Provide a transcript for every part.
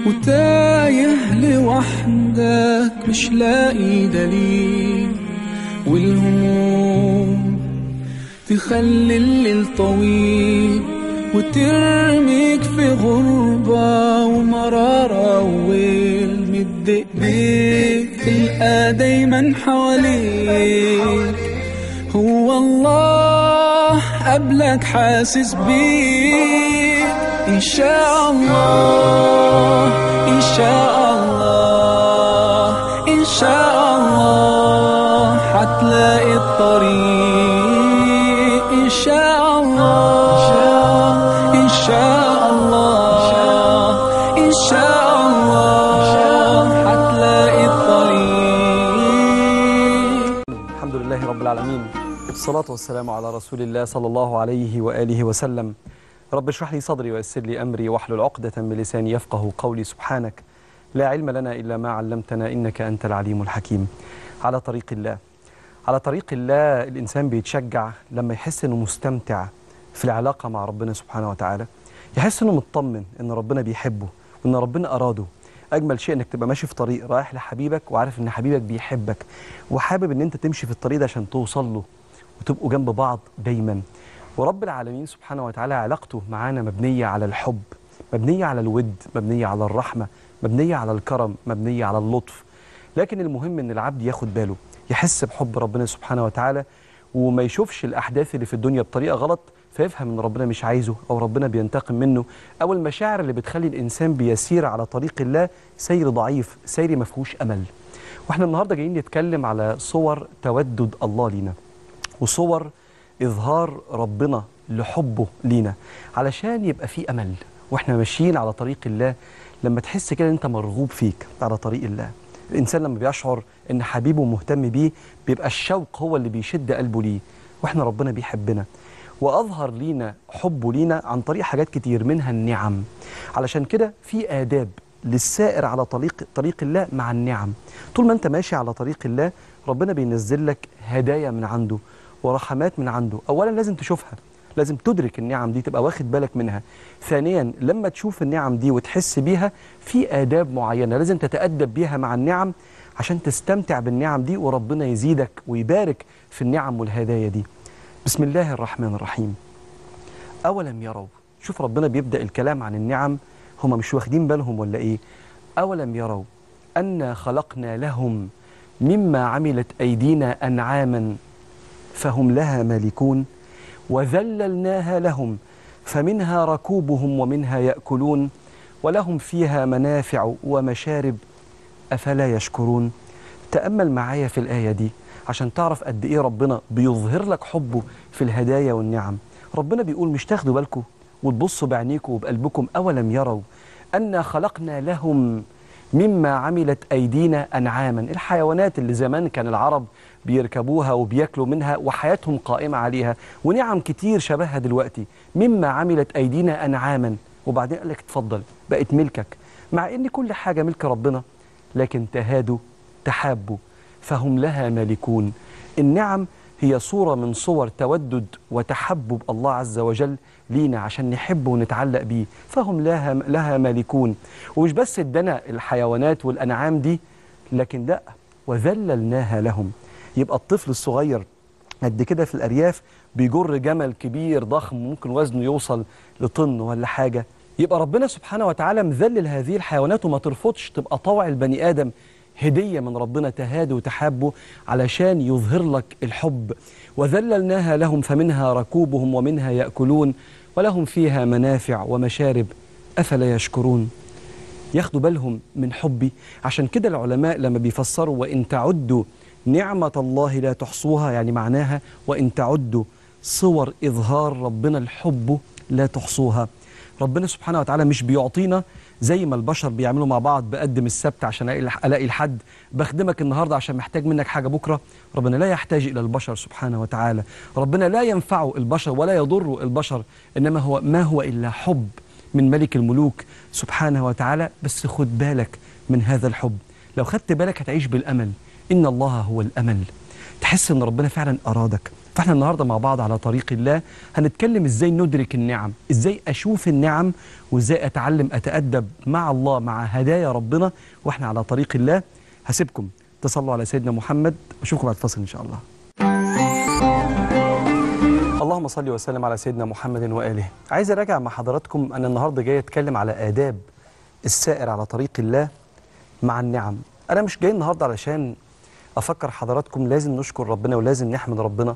وتايه لوحدك مش لاقي دليل، والهموم تخلي الليل طويل وترميك في غربة ومرارة وويل. مد ايديك تلقى دايما حواليك هو الله قبلك حاسس بيك. إن شاء الله إن شاء الله إن شاء الله حتلاقي الطريق. إن شاء الله إن شاء الله إن شاء الله حتلاقي الطريق. الحمد لله رب العالمين، والصلاة والسلام على رسول الله صلى الله عليه وآله وسلم. رب اشرح لي صدري ويسر لي أمري واحلل عقدة من لساني يفقه قولي. سبحانك لا علم لنا إلا ما علمتنا إنك أنت العليم الحكيم. على طريق الله، على طريق الله الإنسان بيتشجع لما يحس إنه مستمتع في العلاقة مع ربنا سبحانه وتعالى، يحس إنه مطمن إن ربنا بيحبه وإن ربنا أراده. أجمل شيء إنك تبقى ماشي في طريق رايح لحبيبك وعارف إن حبيبك بيحبك وحابب إن أنت تمشي في الطريق ده عشان توصل له وتبقوا جنب بعض دايما. ورب العالمين سبحانه وتعالى علاقته معانا مبنية على الحب، مبنية على الود، مبنية على الرحمة، مبنية على الكرم، مبنية على اللطف. لكن المهم إن العبد ياخد باله، يحس بحب ربنا سبحانه وتعالى وما يشوفش الأحداث اللي في الدنيا بطريقة غلط فيفهم إن ربنا مش عايزه أو ربنا بينتقم منه، أو المشاعر اللي بتخلي الإنسان بيسير على طريق الله سير ضعيف، سير ما فيهوش أمل. وإحنا النهاردة جايين نتكلم على صور تودد الله لينا وصور إظهار ربنا لحبه لينا علشان يبقى في أمل وإحنا ماشيين على طريق الله. لما تحس كده أنت مرغوب فيك على طريق الله، الإنسان لما بيشعر إن حبيبه مهتم بيه بيبقى الشوق هو اللي بيشد قلبه ليه، وإحنا ربنا بيحبنا وأظهر لينا حبه لينا عن طريق حاجات كتير منها النعم. علشان كده في آداب للسائر على طريق الله مع النعم. طول ما أنت ماشي على طريق الله ربنا بينزل لك هدايا من عنده ورحمات من عنده. أولا لازم تشوفها، لازم تدرك النعم دي، تبقى واخد بالك منها. ثانيا لما تشوف النعم دي وتحس بيها في آداب معينة لازم تتأدب بيها مع النعم عشان تستمتع بالنعم دي وربنا يزيدك ويبارك في النعم والهدايا دي. بسم الله الرحمن الرحيم. أولم يروا، شوف ربنا بيبدأ الكلام عن النعم، هم مش واخدين بالهم ولا إيه؟ أولم يروا أنا خلقنا لهم مما عملت أيدينا أنعاما فهم لها مالكون وذللناها لهم فمنها ركوبهم ومنها يأكلون ولهم فيها منافع ومشارب أفلا يشكرون. تأمل معايا في الآية دي عشان تعرف قد إيه ربنا بيظهر لك حبه في الهدايا والنعم. ربنا بيقول مش تاخدوا بالكم وتبصوا بعينيكم وبقلبكم؟ أولم يروا أنا خلقنا لهم مما عملت أيدينا أنعاما، الحيوانات اللي زمان كان العرب بيركبوها وبياكلوا منها وحياتهم قائمة عليها، ونعم كتير شبهها دلوقتي. مما عملت أيدينا أنعاما، وبعدين قال لك اتفضل بقت ملكك، مع إن كل حاجة ملك ربنا، لكن تهادوا تحابوا فهم لها مالكون. النعم هي صورة من صور تودد وتحبب الله عز وجل لينا عشان نحبه ونتعلق بيه، فهم لها مالكون. ومش بس ادانا الحيوانات والأنعام دي، لكن لا وذللناها لهم. يبقى الطفل الصغير قد كده في الأرياف بيجر جمل كبير ضخم ممكن وزنه يوصل لطن ولا حاجة، يبقى ربنا سبحانه وتعالى مذلل هذه الحيوانات وما ترفضش، تبقى طوع البني آدم هدية من ربنا تهادوا وتحابوا علشان يظهر لك الحب. وذللناها لهم فمنها ركوبهم ومنها يأكلون ولهم فيها منافع ومشارب أفلا يشكرون. ياخدوا بالهم من حبي. عشان كده العلماء لما بيفسروا وإن تعدوا نعمة الله لا تحصوها، يعني معناها وإن تعدوا صور إظهار ربنا الحب لا تحصوها. ربنا سبحانه وتعالى مش بيعطينا زي ما البشر بيعملوا مع بعض، بقدم السبت عشان ألاقي الحد، بخدمك النهاردة عشان محتاج منك حاجة بكرة. ربنا لا يحتاج إلى البشر سبحانه وتعالى، ربنا لا ينفع البشر ولا يضر البشر، إنما ما هو إلا حب من ملك الملوك سبحانه وتعالى. بس خد بالك من هذا الحب، لو خدت بالك هتعيش بالأمل. إن الله هو الأمل، تحس إن ربنا فعلا أرادك، فاحنا النهارده مع بعض على طريق الله هنتكلم ازاي ندرك النعم، ازاي اشوف النعم، وازاي اتعلم اتأدب مع الله مع هدايا ربنا واحنا على طريق الله. هسيبكم تصلوا على سيدنا محمد، اشوفكم بعد الفاصل ان شاء الله. اللهم صل وسلم على سيدنا محمد وآله. عايز أراجع مع حضراتكم، أنا النهاردة جاي أتكلم على آداب السائر على طريق الله مع النعم. أنا مش جاي النهاردة علشان أفكر حضراتكم لازم نشكر ربنا ولازم نحمد ربنا.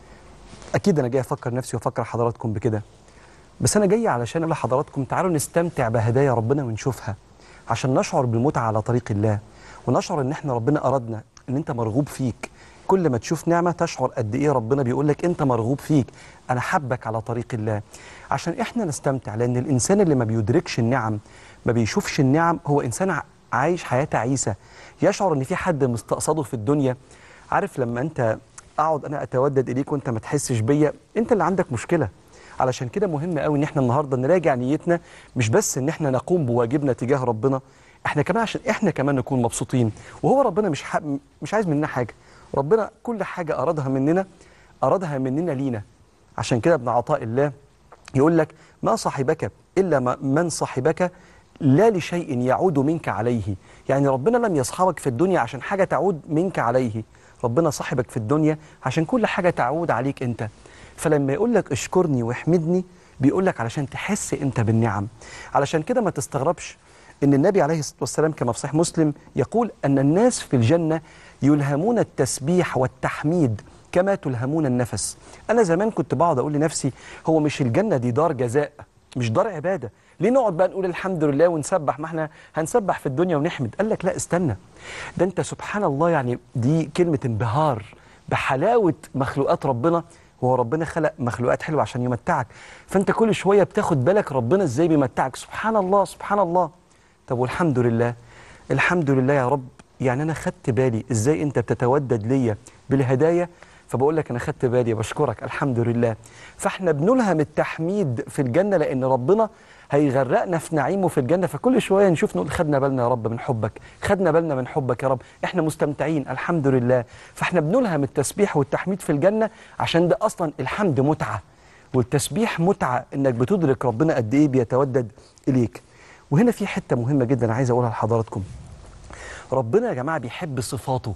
أكيد أنا جاي أفكر نفسي وأفكر حضراتكم بكده، بس أنا جاي علشان أقول لحضراتكم تعالوا نستمتع بهدايا ربنا ونشوفها، عشان نشعر بالمتعة على طريق الله، ونشعر إن إحنا ربنا أردنا، إن أنت مرغوب فيك. كل ما تشوف نعمة تشعر قد إيه ربنا بيقول لك أنت مرغوب فيك، أنا حبك على طريق الله، عشان إحنا نستمتع. لأن الإنسان اللي ما بيدركش النعم، ما بيشوفش النعم، هو إنسان عايش حياة عيسى، يشعر إن في حد مستقصده في الدنيا. عارف لما أنت أقعد أنا أتودد إليك وأنت ما تحسش بيا، أنت اللي عندك مشكلة. علشان كده مهم قوي إن إحنا النهاردة نراجع نيتنا، مش بس إن إحنا نقوم بواجبنا تجاه ربنا، إحنا كمان عشان إحنا كمان نكون مبسوطين. وهو ربنا مش عايز مننا حاجة، ربنا كل حاجة أرادها مننا لينا. عشان كده ابن عطاء الله يقول لك ما صاحبك إلا من صاحبك لا لشيء يعود منك عليه. يعني ربنا لم يصحبك في الدنيا عشان حاجة تعود منك عليه، ربنا صاحبك في الدنيا عشان كل حاجة تعود عليك أنت. فلما يقول لك اشكرني واحمدني، بيقول لك علشان تحس أنت بالنعم. علشان كده ما تستغربش إن النبي عليه الصلاة والسلام كما في صحيح مسلم يقول أن الناس في الجنة يلهمون التسبيح والتحميد كما تلهمون النفس. أنا زمان كنت بقعد أقول لنفسي هو مش الجنة دي دار جزاء، مش دار عبادة، ليه نقعد بقى نقول الحمد لله ونسبح؟ ما احنا هنسبح في الدنيا ونحمد. قال لك لا استنى، ده انت سبحان الله، يعني دي كلمة انبهار بحلاوة مخلوقات ربنا. وهو ربنا خلق مخلوقات حلوة عشان يمتعك، فانت كل شوية بتاخد بالك ربنا ازاي بيمتعك. سبحان الله سبحان الله. طب والحمد لله، الحمد لله يا رب، يعني أنا خدت بالي إزاي أنت بتتودد ليا بالهدايا، فبقول لك أنا خدت بالي بشكرك الحمد لله. فإحنا بنلهم التحميد في الجنة لأن ربنا هيغرقنا في نعيمه في الجنة، فكل شوية نشوف نقول خدنا بالنا يا رب من حبك، خدنا بالنا من حبك يا رب، إحنا مستمتعين الحمد لله. فإحنا بنلهم التسبيح والتحميد في الجنة عشان ده أصلا الحمد متعة والتسبيح متعة، إنك بتدرك ربنا قد إيه بيتودد إليك. وهنا في حتة مهمة جدا عايز أقولها لحضراتكم. ربنا يا جماعة بيحب صفاته،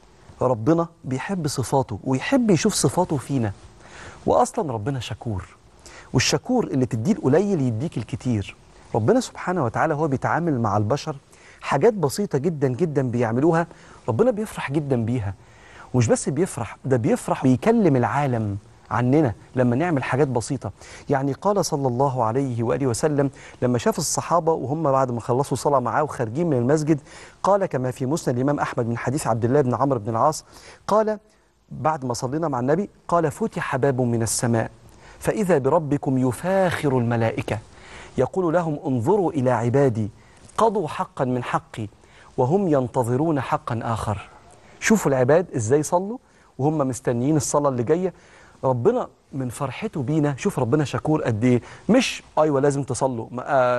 ربنا بيحب صفاته ويحب يشوف صفاته فينا. وأصلا ربنا شكور، والشكور اللي تديه القليل يديك الكتير. ربنا سبحانه وتعالى هو بيتعامل مع البشر حاجات بسيطة جدا جدا بيعملوها، ربنا بيفرح جدا بيها. ومش بس بيفرح، ده بيفرح ويكلم العالم عننا لما نعمل حاجات بسيطة. يعني قال صلى الله عليه وآله وسلم لما شاف الصحابة وهم بعد ما خلصوا صلاة معاه وخارجين من المسجد، قال كما في مسند الإمام أحمد من حديث عبد الله بن عمرو بن العاص، قال بعد ما صلينا مع النبي، قال فتح باب من السماء فإذا بربكم يفاخر الملائكة يقول لهم انظروا إلى عبادي قضوا حقا من حقي وهم ينتظرون حقا آخر. شوفوا العباد إزاي صلوا وهم مستنيين الصلاة اللي جاية. ربنا من فرحته بينا، شوف ربنا شكور قد ايه، مش ايوه لازم تصلوا،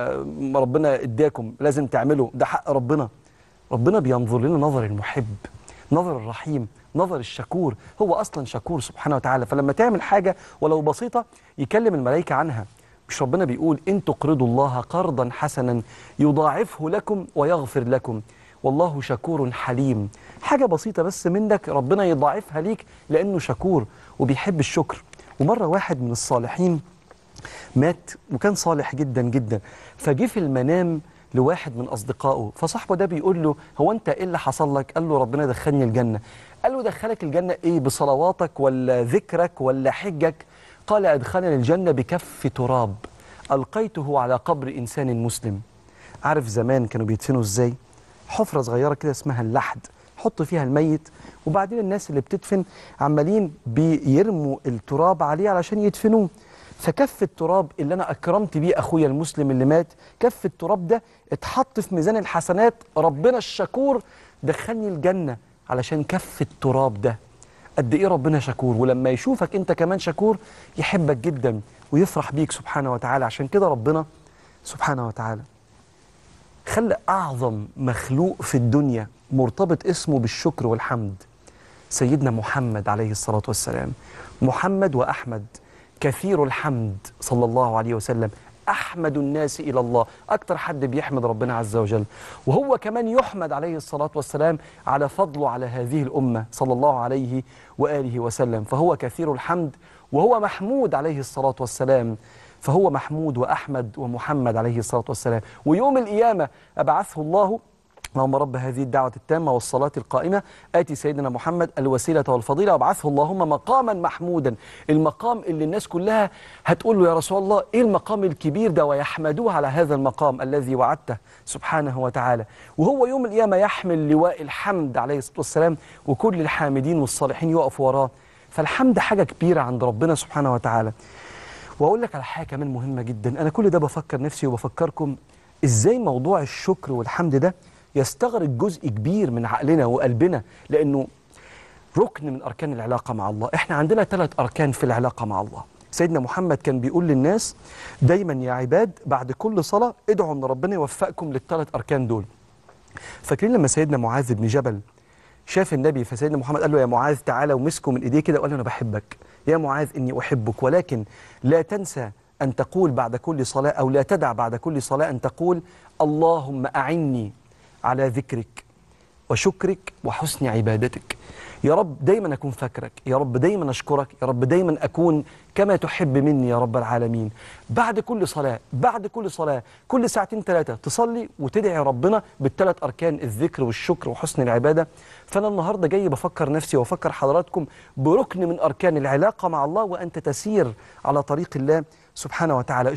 ربنا اداكم لازم تعملوا، ده حق ربنا. ربنا بينظر لنا نظر المحب، نظر الرحيم، نظر الشكور. هو اصلا شكور سبحانه وتعالى. فلما تعمل حاجه ولو بسيطه يكلم الملائكه عنها. مش ربنا بيقول ان تقرضوا الله قرضا حسنا يضاعفه لكم ويغفر لكم والله شكور حليم. حاجة بسيطة بس منك ربنا يضاعفها ليك لأنه شكور وبيحب الشكر. ومرة واحد من الصالحين مات وكان صالح جدا جدا، فجه في المنام لواحد من أصدقائه، فصاحبه ده بيقول له هو أنت إيه اللي حصل لك؟ قال له ربنا دخلني الجنة. قال له دخلك الجنة إيه، بصلواتك ولا ذكرك ولا حجك؟ قال أدخلني الجنة بكف تراب ألقيته على قبر إنسان مسلم. عارف زمان كانوا بيدفنوا إزاي؟ حفرة صغيرة كده اسمها اللحد، حط فيها الميت، وبعدين الناس اللي بتدفن عمالين بيرموا التراب عليه علشان يدفنوه. فكف التراب اللي أنا أكرمت بيه أخويا المسلم اللي مات، كف التراب ده اتحط في ميزان الحسنات، ربنا الشكور دخلني الجنة علشان كف التراب ده. قد إيه ربنا شكور، ولما يشوفك أنت كمان شكور يحبك جدا ويفرح بيك سبحانه وتعالى. عشان كده ربنا سبحانه وتعالى خلق أعظم مخلوق في الدنيا مرتبط اسمه بالشكر والحمد. سيدنا محمد عليه الصلاة والسلام. محمد وأحمد كثير الحمد صلى الله عليه وسلم، أحمد الناس إلى الله، أكتر حد بيحمد ربنا عز وجل، وهو كمان يحمد عليه الصلاة والسلام على فضله على هذه الأمة صلى الله عليه وآله وسلم. فهو كثير الحمد وهو محمود عليه الصلاة والسلام، فهو محمود وأحمد ومحمد عليه الصلاة والسلام. ويوم القيامة أبعثه الله، اللهم رب هذه الدعوة التامة والصلاة القائمة آتي سيدنا محمد الوسيلة والفضيلة وابعثه اللهم مقاما محمودا. المقام اللي الناس كلها هتقول له يا رسول الله إيه المقام الكبير ده، ويحمدوه على هذا المقام الذي وعدته سبحانه وتعالى. وهو يوم القيامة يحمل لواء الحمد عليه الصلاة والسلام، وكل الحامدين والصالحين يقفوا وراه. فالحمد حاجة كبيرة عند ربنا سبحانه وتعالى. وأقول لك على حاجة كمان مهمة جدا، أنا كل ده بفكر نفسي وبفكركم إزاي موضوع الشكر والحمد ده يستغرق جزء كبير من عقلنا وقلبنا، لأنه ركن من أركان العلاقة مع الله. إحنا عندنا 3 أركان في العلاقة مع الله. سيدنا محمد كان بيقول للناس دايما يا عباد بعد كل صلاة ادعوا ان ربنا يوفقكم لل3 أركان دول. فاكرين لما سيدنا معاذ بن جبل شاف النبي، فسيدنا محمد قال له يا معاذ تعالى، ومسكه من ايديه كده وقال له انا بحبك يا معاذ اني احبك، ولكن لا تنسى ان تقول بعد كل صلاة، او لا تدع بعد كل صلاة ان تقول اللهم اعني على ذكرك وشكرك وحسن عبادتك. يا رب دايما أكون فاكرك، يا رب دايما أشكرك، يا رب دايما أكون كما تحب مني يا رب العالمين. بعد كل صلاة، بعد كل صلاة، كل 2 3 تصلي وتدعي ربنا بال3 أركان، الذكر والشكر وحسن العبادة. فأنا النهاردة جاي بفكر نفسي وفكر حضراتكم بركن من أركان العلاقة مع الله وأنت تسير على طريق الله سبحانه وتعالى.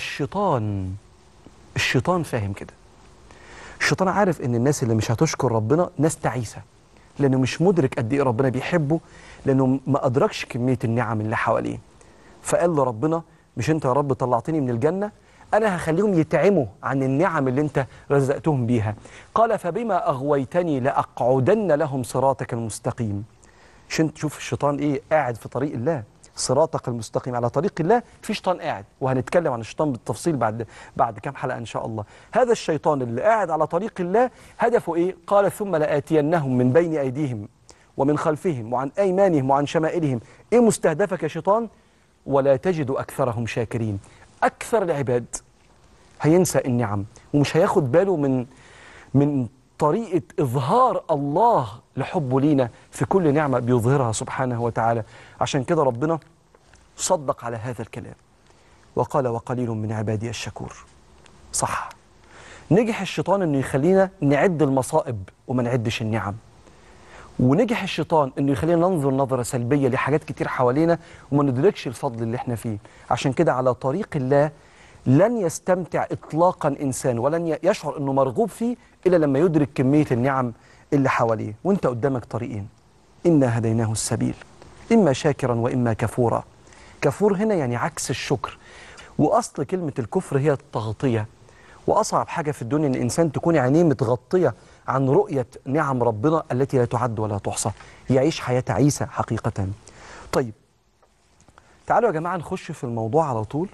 الشيطان فاهم كده. الشيطان عارف ان الناس اللي مش هتشكر ربنا ناس تعيسة، لانه مش مدرك قد ايه ربنا بيحبه، لانه ما ادركش كمية النعم اللي حواليه. فقال لربنا مش انت يا رب طلعتني من الجنة، انا هخليهم يتعموا عن النعم اللي انت رزقتهم بيها. قال فبما اغويتني لاقعدن لهم صراطك المستقيم. عشان تشوف الشيطان ايه، قاعد في طريق الله، صراطك المستقيم، على طريق الله في شيطان قاعد، وهنتكلم عن الشيطان بالتفصيل بعد كام حلقة إن شاء الله. هذا الشيطان اللي قاعد على طريق الله هدفه إيه؟ قال ثم لآتينهم من بين أيديهم ومن خلفهم وعن أيمانهم وعن شمائلهم. إيه مستهدفك يا شيطان؟ ولا تجد أكثرهم شاكرين. أكثر العباد هينسى النعم ومش هياخد باله من طريقة إظهار الله لحبه لينا في كل نعمة بيظهرها سبحانه وتعالى. عشان كده ربنا صدق على هذا الكلام وقال وقليل من عبادي الشكور. صح، نجح الشيطان أنه يخلينا نعد المصائب وما نعدش النعم، ونجح الشيطان أنه يخلينا ننظر نظرة سلبية لحاجات كتير حوالينا وما ندركش الفضل اللي احنا فيه. عشان كده على طريق الله لن يستمتع إطلاقا إنسان ولن يشعر أنه مرغوب فيه إلا لما يدرك كمية النعم اللي حواليه. وانت قدامك طريقين، إنا هديناه السبيل إما شاكرا وإما كفورا. كفور هنا يعني عكس الشكر، وأصل كلمة الكفر هي التغطية. وأصعب حاجة في الدنيا أن الإنسان تكون عينيه متغطية عن رؤية نعم ربنا التي لا تعد ولا تحصى، يعيش حياة عيسى حقيقة. طيب تعالوا يا جماعة نخش في الموضوع على طول.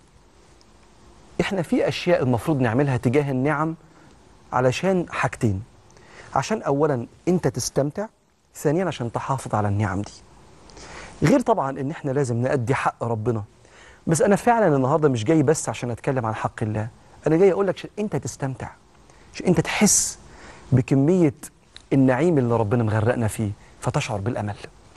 إحنا في أشياء المفروض نعملها تجاه النعم علشان حاجتين، عشان أولا أنت تستمتع، ثانيا عشان تحافظ على النعم دي. غير طبعا ان احنا لازم نأدي حق ربنا. بس انا فعلا النهاردة مش جاي بس عشان اتكلم عن حق الله، انا جاي اقول لك انت تستمتع، انت تحس بكمية النعيم اللي ربنا مغرقنا فيه فتشعر بالامل.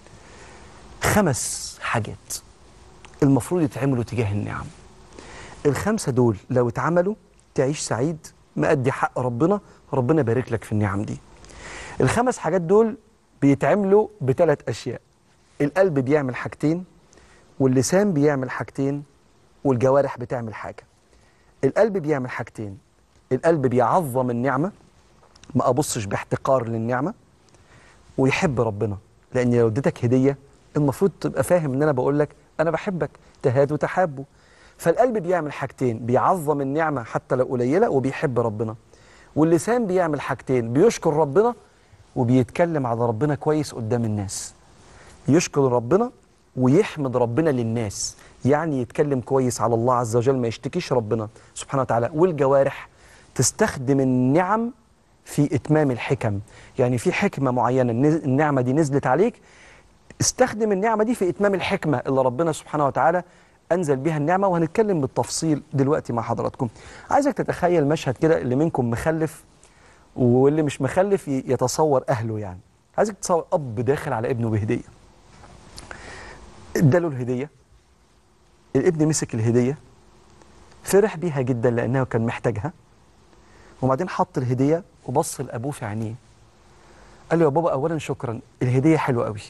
5 حاجات المفروض يتعملوا تجاه النعم. ال5 دول لو اتعملوا تعيش سعيد مأدي حق ربنا، ربنا بارك لك في النعم دي. ال5 حاجات دول بيتعملوا ب3 أشياء. القلب بيعمل حاجتين، واللسان بيعمل حاجتين، والجوارح بتعمل حاجة. القلب بيعمل حاجتين، القلب بيعظم النعمة، ما أبصش باحتقار للنعمة، ويحب ربنا، لأن لو اديتك هدية المفروض تبقى فاهم إن أنا بقول لك أنا بحبك، تهاد وتحابه. فالقلب بيعمل حاجتين، بيعظم النعمة حتى لو قليلة وبيحب ربنا. واللسان بيعمل حاجتين، بيشكر ربنا وبيتكلم على ربنا كويس قدام الناس. يشكر ربنا ويحمد ربنا للناس، يعني يتكلم كويس على الله عز وجل، ما يشتكيش ربنا سبحانه وتعالى. والجوارح تستخدم النعم في إتمام الحكم، يعني في حكمة معينة النعمة دي نزلت عليك، استخدم النعمة دي في إتمام الحكمة اللي ربنا سبحانه وتعالى أنزل بها النعمة، وهنتكلم بالتفصيل دلوقتي مع حضراتكم. عايزك تتخيل مشهد كده، اللي منكم مخلف واللي مش مخلف يتصور أهله يعني. عايزك تتصور أب داخل على ابنه بهدية، اداله الهدية، الابن مسك الهدية فرح بيها جدا لأنه كان محتاجها، وبعدين حط الهدية وبص لأبوه في عينيه قال له يا بابا أولا شكرا، الهدية حلوة قوي،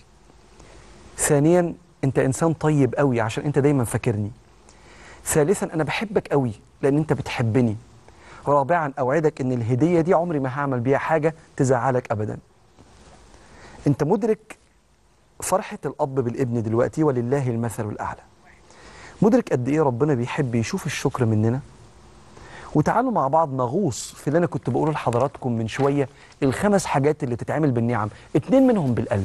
ثانيا أنت إنسان طيب قوي عشان أنت دايما فاكرني، ثالثا أنا بحبك قوي لأن أنت بتحبني، رابعا أوعدك أن الهدية دي عمري ما هعمل بيها حاجة تزعلك أبدا. أنت مدرك فرحة الأب بالابن دلوقتي؟ ولله المثل الأعلى. مدرك قد إيه ربنا بيحب يشوف الشكر مننا؟ وتعالوا مع بعض نغوص في اللي أنا كنت بقوله لحضراتكم من شوية، الخمس حاجات اللي تتعمل بالنعم، 2 منهم بالقلب.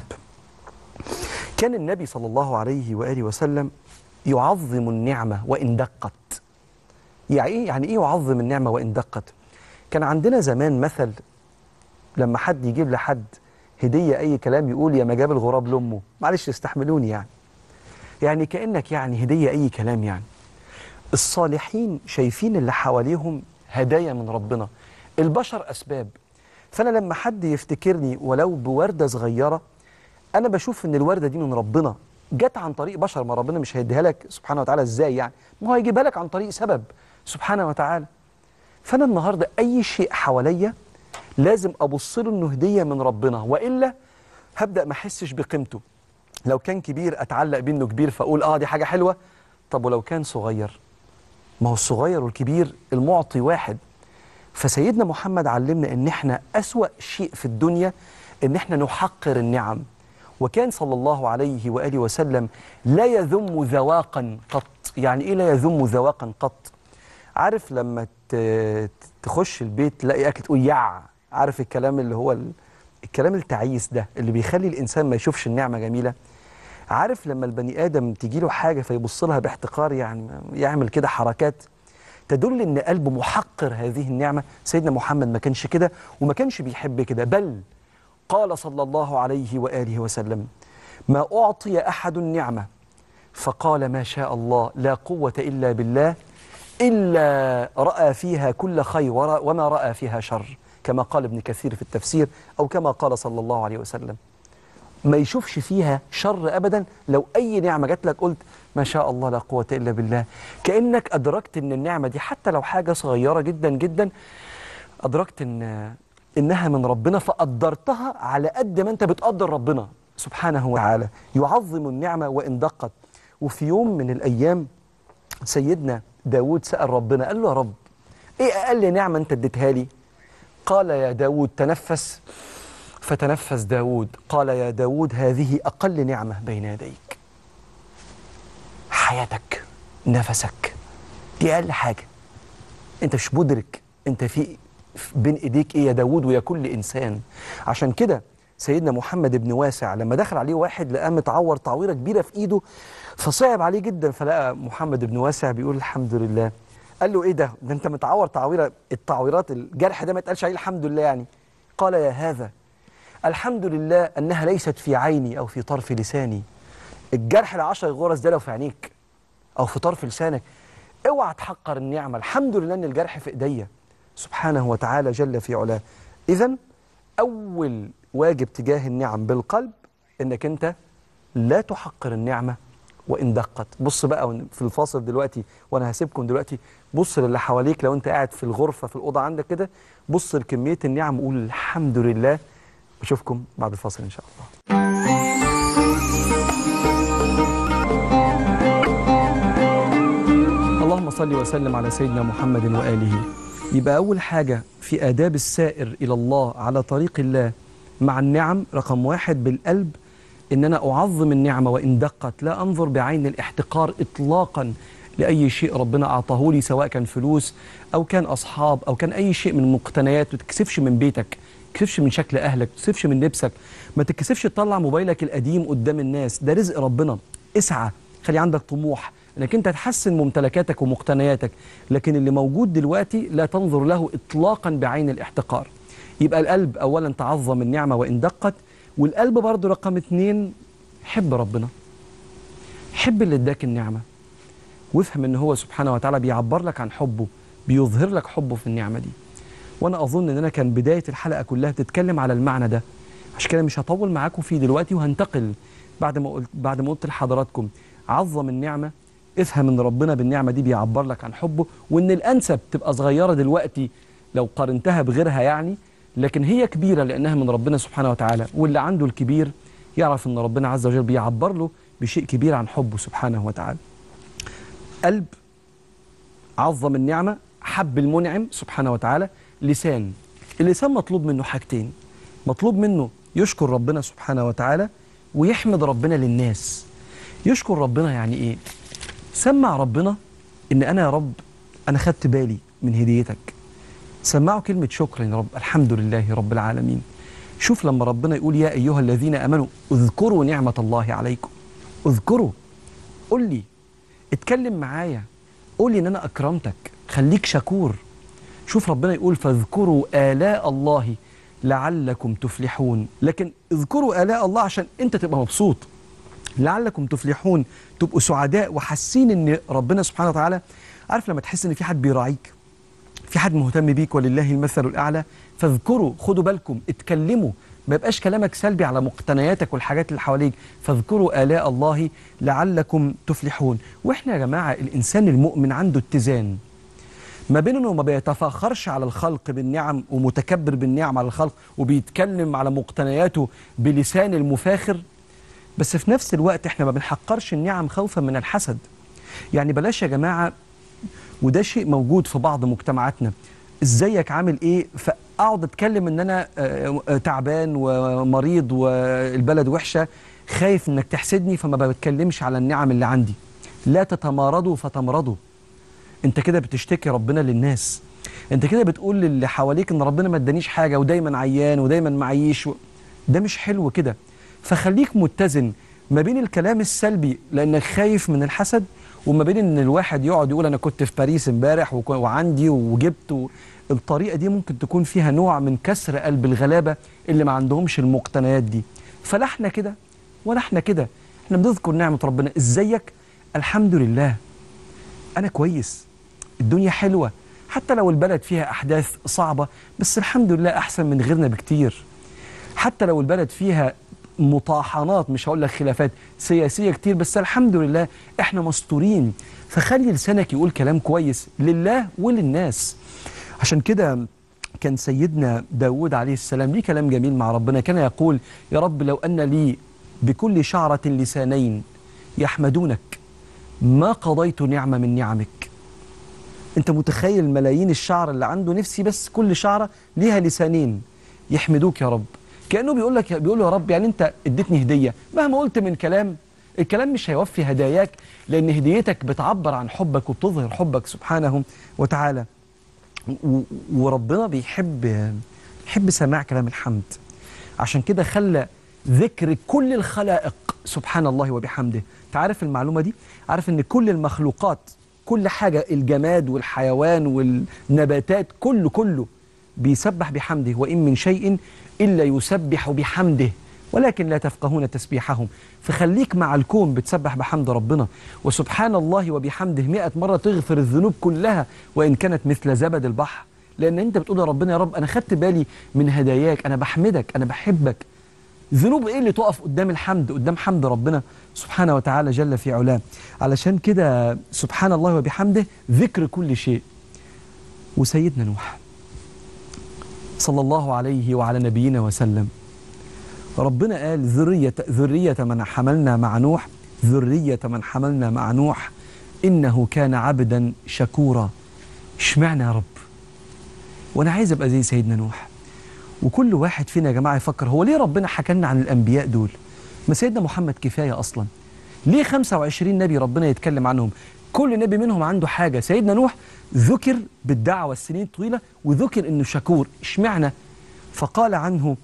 كان النبي صلى الله عليه وآله وسلم يعظم النعمة وإن دقت. يعني إيه يعظم النعمة وإن دقت؟ كان عندنا زمان مثل، لما حد يجيب لحد هدية أي كلام يقول يا ما جاب الغراب لأمه، معلش استحملوني يعني كأنك يعني هدية أي كلام يعني. الصالحين شايفين اللي حواليهم هدايا من ربنا، البشر أسباب. فأنا لما حد يفتكرني ولو بوردة صغيرة، أنا بشوف إن الوردة دي من ربنا، جت عن طريق بشر، ما ربنا مش هيديها لك سبحانه وتعالى إزاي يعني؟ ما هو هيجيبها لك عن طريق سبب سبحانه وتعالى. فأنا النهاردة أي شيء حواليا لازم أبص له إنه هدية من ربنا، وإلا هبدأ ما أحسش بقيمته. لو كان كبير أتعلق بيه إنه كبير فأقول دي حاجة حلوة. طب ولو كان صغير؟ ما هو الصغير والكبير المعطي واحد. فسيدنا محمد علمنا إن إحنا أسوأ شيء في الدنيا إن إحنا نحقر النعم. وكان صلى الله عليه وآله وسلم لا يذم ذواقا قط. يعني إيه لا يذم ذواقا قط؟ عارف لما تخش البيت تلاقي أكل تقول عارف الكلام اللي هو الكلام التعيس ده اللي بيخلي الإنسان ما يشوفش النعمة جميلة؟ عارف لما البني آدم تجيله حاجة فيبص لها باحتقار، يعني يعمل كده حركات تدل إن قلبه محقر هذه النعمة؟ سيدنا محمد ما كانش كده وما كانش بيحب كده، بل قال صلى الله عليه وآله وسلم ما أعطي أحد النعمة فقال ما شاء الله لا قوة إلا بالله إلا رأى فيها كل خير وما رأى فيها شر، كما قال ابن كثير في التفسير، أو كما قال صلى الله عليه وسلم. ما يشوفش فيها شر أبدا. لو أي نعمة جات لك قلت ما شاء الله لا قوة إلا بالله، كأنك أدركت أن النعمة دي حتى لو حاجة صغيرة جدا جدا، أدركت إنها من ربنا، فقدرتها على قد ما أنت بتقدر ربنا سبحانه وتعالى. يعظم النعمة وإن دقت. وفي يوم من الأيام سيدنا داود سأل ربنا، قال له يا رب إيه أقل نعمة أنت اديتها لي؟ قال يا داود تنفس، فتنفس داود. قال يا داود هذه أقل نعمة بين يديك، حياتك، نفسك، دي أقل حاجة. أنت مش مدرك أنت في بين إيديك إيه يا داود ويا كل إنسان. عشان كده سيدنا محمد بن واسع لما دخل عليه واحد لقاه متعور تعويرة كبيرة في إيده، فصعب عليه جدا، فلقى محمد بن واسع بيقول الحمد لله. قال له إيه ده أنت متعور تعويرة، التعويرات الجرح ده ما يتقالش عليه الحمد لله يعني؟ قال يا هذا الحمد لله أنها ليست في عيني أو في طرف لساني. الجرح ال10 غرز ده لو في عينيك أو في طرف لسانك اوعى تحقر النعمة. الحمد لله أن الجرح في إيديا سبحانه وتعالى جل في علاه. إذن أول واجب تجاه النعم بالقلب إنك أنت لا تحقر النعمة وإن دقت. بص بقى في الفاصل دلوقتي وأنا هسيبكم دلوقتي، بص للي حواليك. لو أنت قاعد في الغرفة في الأوضة عندك كده، بص لكمية النعم وقول الحمد لله. أشوفكم بعد الفاصل إن شاء الله. اللهم صل وسلم على سيدنا محمد وآله. يبقى أول حاجة في آداب السائر إلى الله على طريق الله مع النعم، رقم 1 بالقلب، إن أنا أعظم النعمة وإن دقت، لا أنظر بعين الاحتقار إطلاقا لأي شيء ربنا أعطاه لي، سواء كان فلوس أو كان أصحاب أو كان أي شيء من المقتنيات. ما تكسفش من بيتك، ما تكسفش من شكل أهلك، ما تكسفش من لبسك، ما تكسفش تطلع موبايلك القديم قدام الناس، ده رزق ربنا. اسعى، خلي عندك طموح انك انت تحسن ممتلكاتك ومقتنياتك، لكن اللي موجود دلوقتي لا تنظر له اطلاقا بعين الاحتقار. يبقى القلب اولا تعظم النعمة وان دقت، والقلب برضو رقم 2 حب ربنا، حب اللي اداك النعمة، وافهم ان هو سبحانه وتعالى بيعبر لك عن حبه، بيظهر لك حبه في النعمة دي. وانا اظن ان انا كان بداية الحلقة كلها بتتكلم على المعنى ده، عشان كده مش هطول معاكم فيه دلوقتي، وهنتقل بعد ما قلت لحضراتكم عظم النعمة، افهم ان ربنا بالنعمة دي بيعبر لك عن حبه، وان الانسب تبقى صغيرة دلوقتي لو قارنتها بغيرها يعني، لكن هي كبيرة لانها من ربنا سبحانه وتعالى، واللي عنده الكبير يعرف ان ربنا عز وجل بيعبر له بشيء كبير عن حبه سبحانه وتعالى. قلب عظم النعمة، حب المنعم سبحانه وتعالى. لسان، اللسان مطلوب منه حاجتين، مطلوب منه يشكر ربنا سبحانه وتعالى ويحمد ربنا للناس. يشكر ربنا يعني ايه؟ سمع ربنا ان انا يا رب انا خدت بالي من هديتك، سمعوا كلمة شكر يا رب، الحمد لله رب العالمين. شوف لما ربنا يقول يا ايها الذين امنوا اذكروا نعمة الله عليكم، اذكروا، قل لي، اتكلم معايا، قول لي ان انا اكرمتك، خليك شكور. شوف ربنا يقول فاذكروا آلاء الله لعلكم تفلحون، لكن اذكروا آلاء الله عشان انت تبقى مبسوط، لعلكم تفلحون، تبقوا سعداء وحاسين ان ربنا سبحانه وتعالى، عارف لما تحس ان في حد بيراعيك، في حد مهتم بيك، ولله المثل الاعلى. فاذكروا، خدوا بالكم، اتكلموا، ما يبقاش كلامك سلبي على مقتنياتك والحاجات اللي حواليك. فاذكروا آلاء الله لعلكم تفلحون. واحنا يا جماعه الانسان المؤمن عنده اتزان ما بين انه ما بيتفاخرش على الخلق بالنعم ومتكبر بالنعم على الخلق وبيتكلم على مقتنياته بلسان المفاخر، بس في نفس الوقت احنا ما بنحقرش النعم خوفا من الحسد. يعني بلاش يا جماعه، وده شيء موجود في بعض مجتمعاتنا، ازيك عامل ايه، فاقعد اتكلم ان انا تعبان ومريض والبلد وحشه، خايف انك تحسدني فما بتكلمش على النعم اللي عندي. لا تتمارضوا فتمرضوا، انت كده بتشتكي ربنا للناس، انت كده بتقول للي حواليك ان ربنا ما ادانيش حاجه ودايما عيان ودايما معيش ده مش حلو كده. فخليك متزن ما بين الكلام السلبي لانك خايف من الحسد، وما بين ان الواحد يقعد يقول انا كنت في باريس امبارح وعندي وجبت. الطريقه دي ممكن تكون فيها نوع من كسر قلب الغلابه اللي ما عندهمش المقتنيات دي. فلا احنا كده ولا احنا كده، احنا بنذكر نعمه ربنا. ازيك؟ الحمد لله انا كويس، الدنيا حلوه، حتى لو البلد فيها احداث صعبه بس الحمد لله احسن من غيرنا بكتير. حتى لو البلد فيها مطاحنات، مش هقول لك خلافات سياسيه كتير، بس الحمد لله احنا مستورين. فخلي لسانك يقول كلام كويس لله وللناس. عشان كده كان سيدنا داود عليه السلام ليه كلام جميل مع ربنا، كان يقول يا رب لو ان لي بكل شعرة لسانين يحمدونك ما قضيت نعمة من نعمك. انت متخيل ملايين الشعر اللي عنده؟ نفسي بس كل شعرة ليها لسانين يحمدوك يا رب. كأنه بيقول له يا رب يعني انت اديتني هدية، مهما قلت من كلام الكلام مش هيوفي هداياك، لان هديتك بتعبر عن حبك وبتظهر حبك سبحانه وتعالى. وربنا بيحب سماع كلام الحمد. عشان كده خلى ذكر كل الخلائق سبحان الله وبحمده. تعرف المعلومة دي؟ عارف ان كل المخلوقات، كل حاجة، الجماد والحيوان والنباتات، كله بيسبح بحمده، وإن من شيء إلا يسبح بحمده ولكن لا تفقهون تسبيحهم. فخليك مع الكون بتسبح بحمد ربنا. وسبحان الله وبحمده 100 مرة تغفر الذنوب كلها وإن كانت مثل زبد البحر، لأن أنت بتقول يا ربنا يا رب أنا خدت بالي من هداياك، أنا بحمدك، أنا بحبك. ذنوب إيه اللي تقف قدام الحمد، قدام حمد ربنا سبحانه وتعالى جل في علاه. علشان كده سبحان الله وبحمده ذكر كل شيء. وسيدنا نوح صلى الله عليه وعلى نبينا وسلم، ربنا قال ذرية من حملنا مع نوح، ذرية من حملنا مع نوح إنه كان عبدا شكورا. اشمعنى يا رب؟ وأنا عايز أبقى زي سيدنا نوح. وكل واحد فينا يا جماعة يفكر هو ليه ربنا حكى لنا عن الأنبياء دول؟ ما سيدنا محمد كفاية أصلا. ليه 25 نبي ربنا يتكلم عنهم؟ كل نبي منهم عنده حاجة. سيدنا نوح ذكر بالدعوة السنين طويلة وذكر إنه شكور. اشمعنى؟ فقال عنه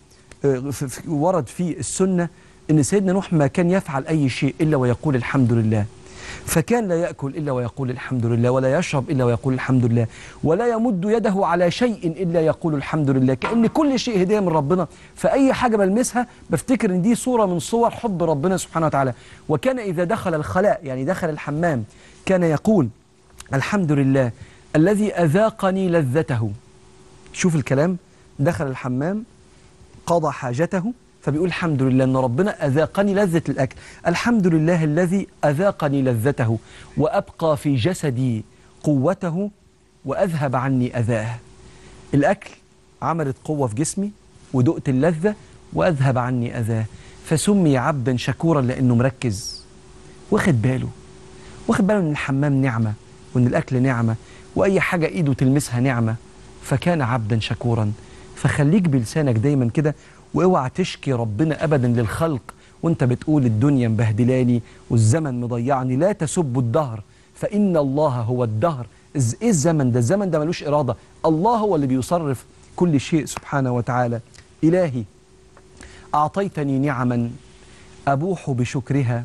ورد في السنة إن سيدنا نوح ما كان يفعل أي شيء إلا ويقول الحمد لله. فكان لا يأكل إلا ويقول الحمد لله، ولا يشرب إلا ويقول الحمد لله، ولا يمد يده على شيء إلا يقول الحمد لله. كأن كل شيء هدية من ربنا، فأي حاجة بلمسها بفتكر إن دي صورة من صور حب ربنا سبحانه وتعالى. وكان إذا دخل الخلاء، يعني دخل الحمام، كان يقول الحمد لله الذي أذاقني لذته. شوف الكلام، دخل الحمام قضى حاجته فبيقول الحمد لله أن ربنا أذاقني لذة الأكل. الحمد لله الذي أذاقني لذته وأبقى في جسدي قوته وأذهب عني أذاه. الأكل عملت قوة في جسمي ودقت اللذة وأذهب عني أذاه، فسمي عبدا شكورا لأنه مركز، واخد باله أن الحمام نعمة، وأن الأكل نعمة، وأي حاجة إيده تلمسها نعمة، فكان عبدا شكورا. فخليك بلسانك دايما كده، واوعى تشكي ربنا ابدا للخلق وانت بتقول الدنيا مبهدلاني والزمن مضيعني. لا تسبوا الدهر فإن الله هو الدهر. ايه الزمن ده؟ الزمن ده ملوش إرادة، الله هو اللي بيصرف كل شيء سبحانه وتعالى. إلهي أعطيتني نعما أبوح بشكرها،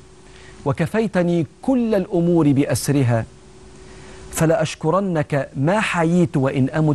وكفيتني كل الأمور بأسرها، فلأشكرنك ما حييت وإن أمت،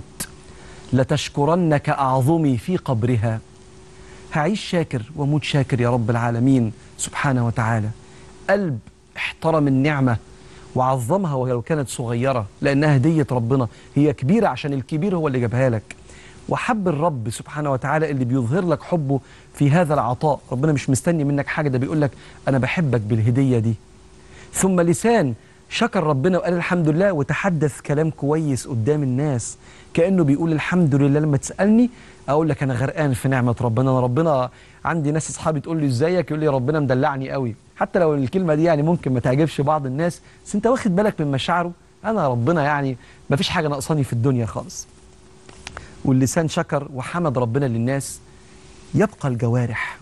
لتشكرنك أعظمي في قبرها. هعيش شاكر وموت شاكر يا رب العالمين سبحانه وتعالى. قلب احترم النعمة وعظمها ولو كانت صغيرة، لأنها هدية ربنا، هي كبيرة عشان الكبير هو اللي جابها لك. وحب الرب سبحانه وتعالى اللي بيظهر لك حبه في هذا العطاء. ربنا مش مستني منك حاجة، ده بيقول لك أنا بحبك بالهدية دي. ثم لسان شكر ربنا وقال الحمد لله وتحدث كلام كويس قدام الناس، كأنه بيقول الحمد لله. لما تسألني أقول لك أنا غرقان في نعمة ربنا. أنا ربنا عندي ناس أصحابي تقول لي إزيك، يقول لي ربنا مدلعني قوي. حتى لو الكلمة دي يعني ممكن ما تعجبش بعض الناس، بس أنت واخد بالك من مشاعره. أنا ربنا يعني ما فيش حاجة ناقصاني في الدنيا خالص. واللسان شكر وحمد ربنا للناس. يبقى الجوارح.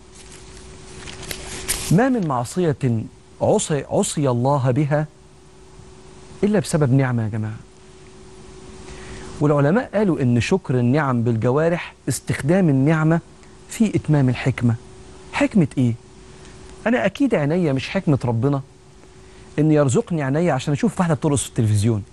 ما من معصية عصي الله بها إلا بسبب نعمة يا جماعة. والعلماء قالوا إن شكر النعم بالجوارح استخدام النعمة في إتمام الحكمة. حكمة إيه؟ أنا أكيد عينيا مش حكمة ربنا إن يرزقني عينيا عشان أشوف واحدة بترقص في التلفزيون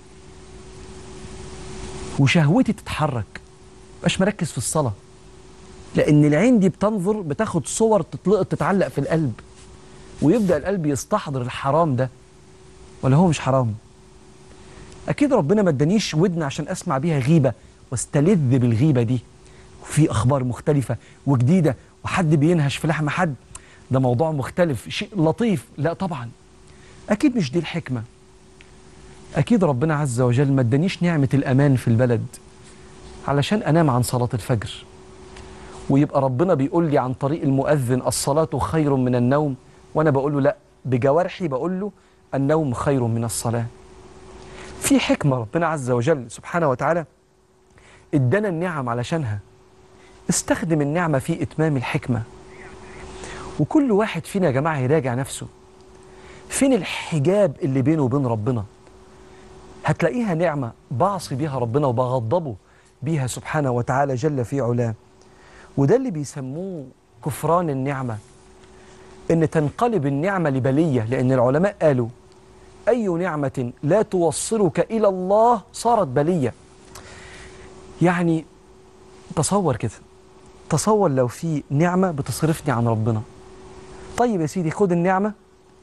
وشهوتي تتحرك، مبقاش مركز في الصلاة، لأن العين دي بتنظر بتاخد صور تتعلق في القلب، ويبدأ القلب يستحضر الحرام ده. ولا هو مش حرام؟ أكيد ربنا ما ادانيش ودن عشان أسمع بيها غيبة واستلذ بالغيبة دي، وفي أخبار مختلفة وجديدة وحد بينهش في لحم حد، ده موضوع مختلف، شيء لطيف. لا طبعا، أكيد مش دي الحكمة. أكيد ربنا عز وجل ما ادانيش نعمة الأمان في البلد علشان أنام عن صلاة الفجر، ويبقى ربنا بيقول لي عن طريق المؤذن الصلاة خير من النوم، وأنا بقول له لا، بجوارحي بقول له النوم خير من الصلاة. في حكمة ربنا عز وجل سبحانه وتعالى ادانا النعم علشانها. استخدم النعمة في إتمام الحكمة. وكل واحد فينا يا جماعة يراجع نفسه، فين الحجاب اللي بينه وبين ربنا؟ هتلاقيها نعمة بعصي بيها ربنا وبغضبه بيها سبحانه وتعالى جل في علاه. وده اللي بيسموه كفران النعمة، إن تنقلب النعمة لبلية. لأن العلماء قالوا أي نعمة لا توصلك إلى الله صارت بلية. يعني تصور كده، تصور لو في نعمة بتصرفني عن ربنا. طيب يا سيدي خد النعمة،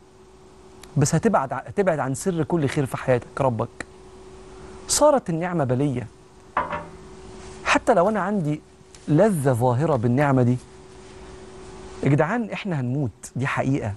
بس هتبعد عن سر كل خير في حياتك ربك. صارت النعمة بلية. حتى لو أنا عندي لذة ظاهرة بالنعمة دي، يا جدعان إحنا هنموت، دي حقيقة.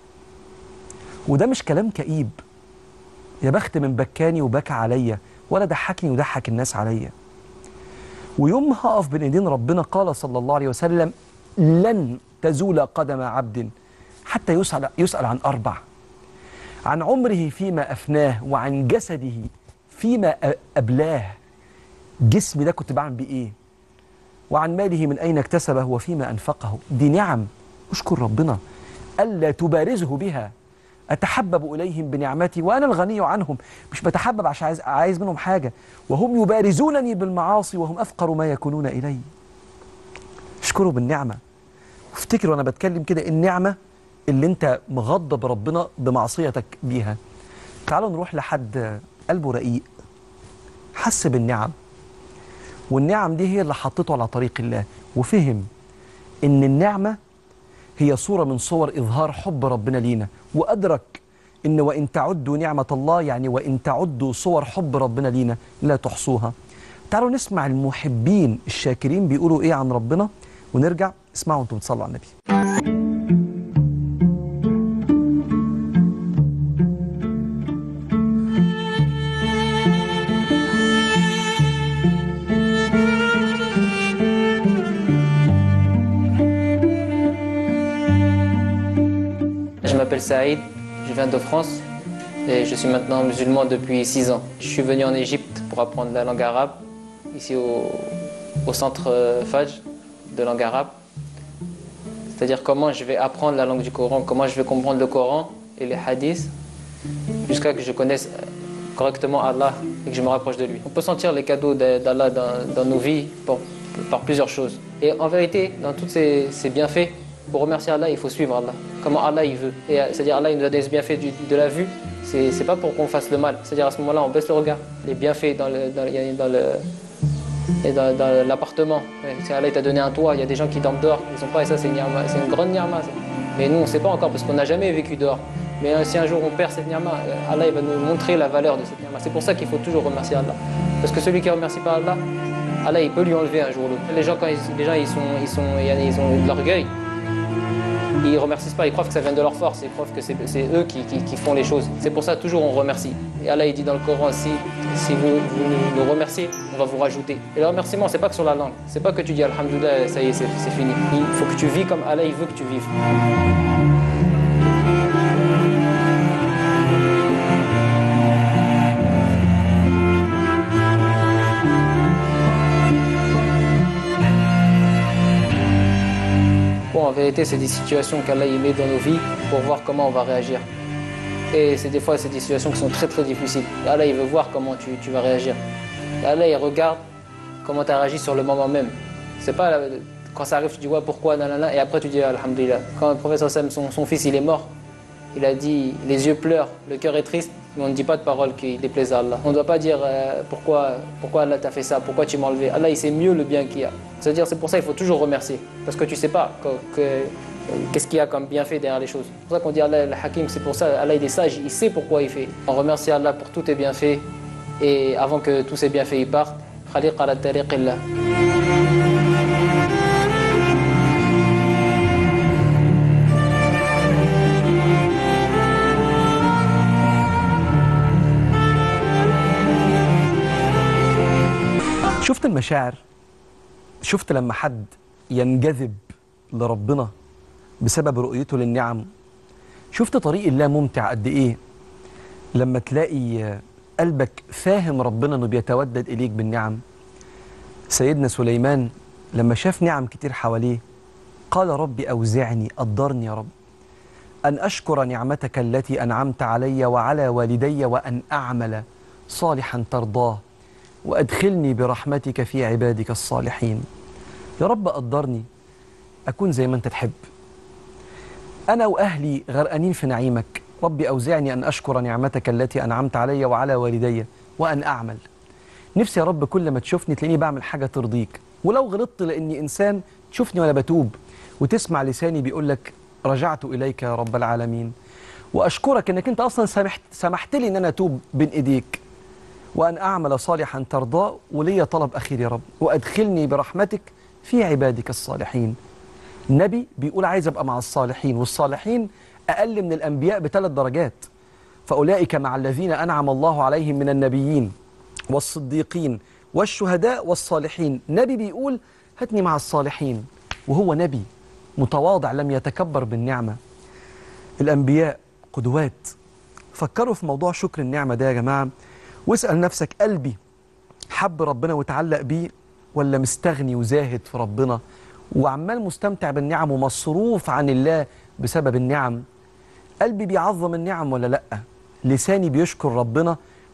وده مش كلام كئيب، يا بخت من بكاني وبكى عليا، ولا ضحكني وضحك الناس عليا. ويوم ما هقف بين ايدين ربنا قال صلى الله عليه وسلم لن تزول قدم عبد حتى يسأل عن 4: عن عمره فيما أفناه، وعن جسده فيما أبلاه. جسمي ده كنت بعمل بيه إيه؟ وعن ماله من أين اكتسبه وفيما أنفقه. دي نعم، أشكر ربنا. ألا تبارزه بها. أتحبب إليهم بنعمتي وأنا الغني عنهم. مش بتحبب عشان عايز منهم حاجة، وهم يبارزونني بالمعاصي وهم أفقر ما يكونون إلي. اشكروا بالنعمة. وافتكروا وأنا بتكلم كده، النعمة اللي انت مغضب ربنا بمعصيتك بيها. تعالوا نروح لحد قلبه رقيق، حس بالنعم، والنعم دي هي اللي حطته على طريق الله، وفهم ان النعمة هي صورة من صور إظهار حب ربنا لينا، وأدرك إن وإن تعدوا نعمة الله، يعني وإن تعدوا صور حب ربنا لينا لا تحصوها. تعالوا نسمع المحبين الشاكرين بيقولوا إيه عن ربنا، ونرجع اسمعوا أنتم بتصلوا على النبي. Je m'appelle Saïd, je viens de France et je suis maintenant musulman depuis 6 ans. Je suis venu en Égypte pour apprendre la langue arabe, ici au centre Fajr de langue arabe. C'est-à-dire comment je vais apprendre la langue du Coran, comment je vais comprendre le Coran et les hadiths, jusqu'à que je connaisse correctement Allah et que je me rapproche de lui. On peut sentir les cadeaux d'Allah dans nos vies par plusieurs choses. Et en vérité, dans tous ces bienfaits, pour remercier Allah, il faut suivre Allah, comment Allah il veut. Et c'est-à-dire Allah il nous a donné ce bienfait de la vue, c'est pas pour qu'on fasse le mal. C'est-à-dire à ce moment-là, on baisse le regard. Les bienfaits dans l'appartement. Si Allah t'a donné un toit, il y a des gens qui dorment dehors, ils sont pas, et ça c'est une grande ni'ma. Mais nous on ne sait pas encore parce qu'on n'a jamais vécu dehors. Mais si un jour on perd cette ni'ma, Allah il va nous montrer la valeur de cette ni'ma. C'est pour ça qu'il faut toujours remercier Allah. Parce que celui qui ne remercie pas Allah, Allah il peut lui enlever un jour ou l'autre. Les gens quand ils ont de l'orgueil, ils ne remercient pas, ils croient que ça vient de leur force, ils croient que c'est eux qui font les choses. C'est pour ça toujours on remercie. Et Allah il dit dans le Coran, si vous nous remerciez, on va vous rajouter. Et le remerciement, c'est pas que sur la langue. C'est pas que tu dis Alhamdoulilah, ça y est, c'est fini. Il faut que tu vis comme Allah il veut que tu vives. Bon, en vérité, c'est des situations qu'Allah y met dans nos vies pour voir comment on va réagir. Et des fois, c'est des situations qui sont très très difficiles. Et Allah, il veut voir comment tu vas réagir. Et Allah, il regarde comment tu as réagi sur le moment même. C'est pas quand ça arrive, tu dis ouais, pourquoi, nanana, et après tu dis Alhamdulillah. Quand le prophète son fils, il est mort, il a dit les yeux pleurent, le cœur est triste, mais on ne dit pas de paroles qui déplaisent à Allah. On ne doit pas dire pourquoi Allah t'a fait ça, pourquoi tu m'as enlevé. Allah, il sait mieux le bien qu'il y a. C'est-à-dire, c'est pour ça qu'il faut toujours remercier. Parce que tu ne sais pas qu'est-ce qu'il y a comme bienfait derrière les choses. C'est pour ça qu'on dit Allah, le Hakim, c'est pour ça, Allah, il est sage, il sait pourquoi il fait. On remercie Allah pour tous tes bienfaits, et avant que tous ces bienfaits y partent, khaliq ala tariqillah. شفت المشاعر؟ شفت لما حد ينجذب لربنا بسبب رؤيته للنعم؟ شفت طريق الله ممتع قد ايه لما تلاقي قلبك فاهم ربنا انه بيتودد اليك بالنعم؟ سيدنا سليمان لما شاف نعم كتير حواليه قال ربي أوزعني، قدرني يا رب أن أشكر نعمتك التي أنعمت علي وعلى والدي وأن أعمل صالحا ترضاه وأدخلني برحمتك في عبادك الصالحين. يا رب قدرني أكون زي ما أنت تحب، أنا وأهلي غرقانين في نعيمك. ربي أوزعني أن أشكر نعمتك التي أنعمت علي وعلى والدي وأن أعمل. نفسي يا رب كل ما تشوفني تلاقيني بعمل حاجة ترضيك، ولو غلطت لأني إنسان تشوفني وأنا بتوب وتسمع لساني بيقول لك رجعت إليك يا رب العالمين، وأشكرك أنك أنت أصلا سمحت لي أن أنا أتوب بين إيديك، وأن أعمل صالحا ترضاه، ولي طلب أخير يا رب وأدخلني برحمتك في عبادك الصالحين. النبي بيقول عايز أبقى مع الصالحين، والصالحين أقل من الأنبياء ب3 درجات، فأولئك مع الذين أنعم الله عليهم من النبيين والصديقين والشهداء والصالحين. نبي بيقول هاتني مع الصالحين، وهو نبي متواضع لم يتكبر بالنعمة. الأنبياء قدوات. فكروا في موضوع شكر النعمة ده يا جماعة، واسأل نفسك قلبي حب ربنا وتعلق بيه، ولا مستغني وزاهد في ربنا وعمال مستمتع بالنعم ومصروف عن الله بسبب النعم؟ قلبي بيعظم النعم ولا لأ؟ لساني بيشكر ربنا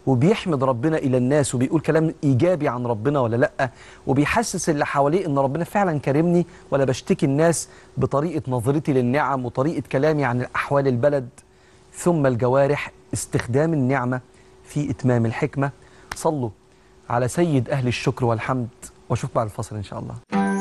وبيحمد ربنا إلى الناس وبيقول كلام إيجابي عن ربنا ولا لأ، وبيحسس اللي حواليه إن ربنا فعلا كرمني، ولا بشتكي الناس بطريقة نظرتي للنعم وطريقة كلامي عن أحوال البلد. ثم الجوارح، استخدام النعمة في إتمام الحكمة. صلوا على سيد أهل الشكر والحمد، وأشوفكم بعد الفصل إن شاء الله.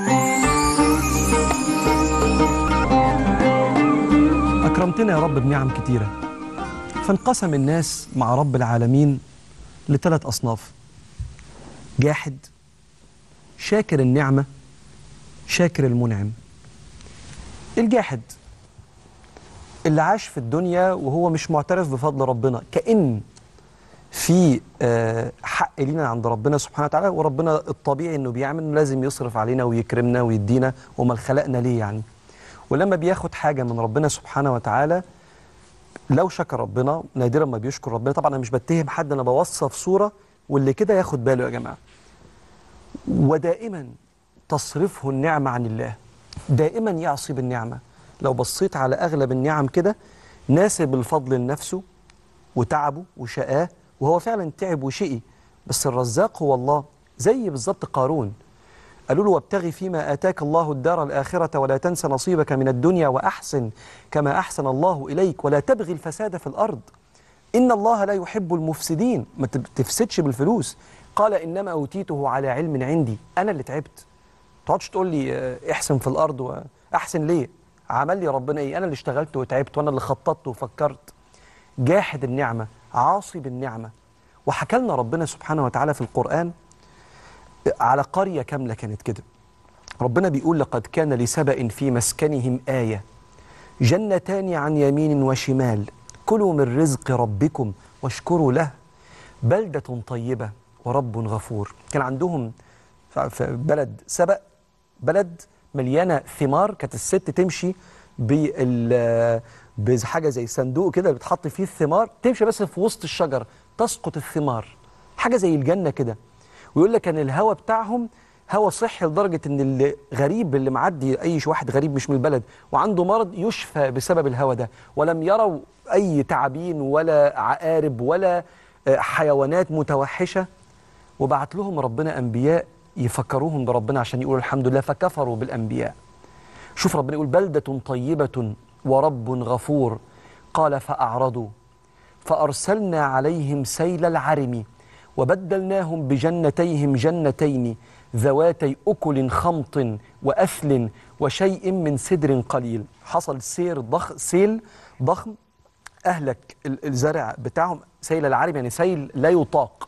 أكرمتنا يا رب بنعم كتيرة، فانقسم الناس مع رب العالمين لثلاث أصناف: جاحد، شاكر النعمة، شاكر المنعم. الجاحد اللي عاش في الدنيا وهو مش معترف بفضل ربنا، كأن في حق لينا عند ربنا سبحانه وتعالى، وربنا الطبيعي انه بيعمل لازم يصرف علينا ويكرمنا ويدينا، وما خلقنا ليه يعني. ولما بياخد حاجة من ربنا سبحانه وتعالى لو شكر ربنا، نادرا ما بيشكر ربنا. طبعا انا مش بتهم حد، انا بوصف صورة، واللي كده ياخد باله يا جماعة. ودائما تصرفه النعمة عن الله، دائما يعصي بالنعمة. لو بصيت على أغلب النعم كده، ناسب الفضل لنفسه وتعبه وشقاه، وهو فعلا تعب وشقي، بس الرزاق هو الله. زي بالظبط قارون، قالوا له: وابتغي فيما آتاك الله الدار الآخرة ولا تنس نصيبك من الدنيا وأحسن كما أحسن الله إليك ولا تبغي الفساد في الأرض إن الله لا يحب المفسدين. ما تفسدش بالفلوس. قال: إنما أوتيته على علم عندي، أنا اللي تعبت. ما تقعدش تقول لي احسن في الأرض، وأحسن ليه؟ عمل لي ربنا إيه؟ أنا اللي اشتغلت وتعبت، وأنا اللي خططت وفكرت. جاحد النعمة، عاصي بالنعمة. وحكى لنا ربنا سبحانه وتعالى في القرآن على قرية كاملة كانت كده. ربنا بيقول: لقد كان لسبأ في مسكنهم آية جنتان عن يمين وشمال كلوا من رزق ربكم واشكروا له بلدة طيبة ورب غفور. كان عندهم في بلد سبأ، بلد مليانة ثمار. كانت الست تمشي بحاجة زي صندوق كده بتحط فيه الثمار، تمشي بس في وسط الشجر تسقط الثمار، حاجة زي الجنة كده. ويقول لك كان الهواء بتاعهم هواء صحي لدرجة ان اللي غريب، اللي معدي اي واحد غريب مش من البلد وعنده مرض، يشفى بسبب الهواء ده. ولم يروا اي تعابين ولا عقارب ولا حيوانات متوحشة. وبعت لهم ربنا انبياء يفكروهم بربنا عشان يقولوا الحمد لله، فكفروا بالانبياء. شوف ربنا يقول: بلدة طيبة ورب غفور. قال: فأعرضوا فأرسلنا عليهم سيل العرم وبدلناهم بجنتيهم جنتين ذواتي أكل خمط وأثل وشيء من سدر قليل. حصل سيل ضخم أهلك الزرع بتاعهم. سيل العرم يعني سيل لا يطاق.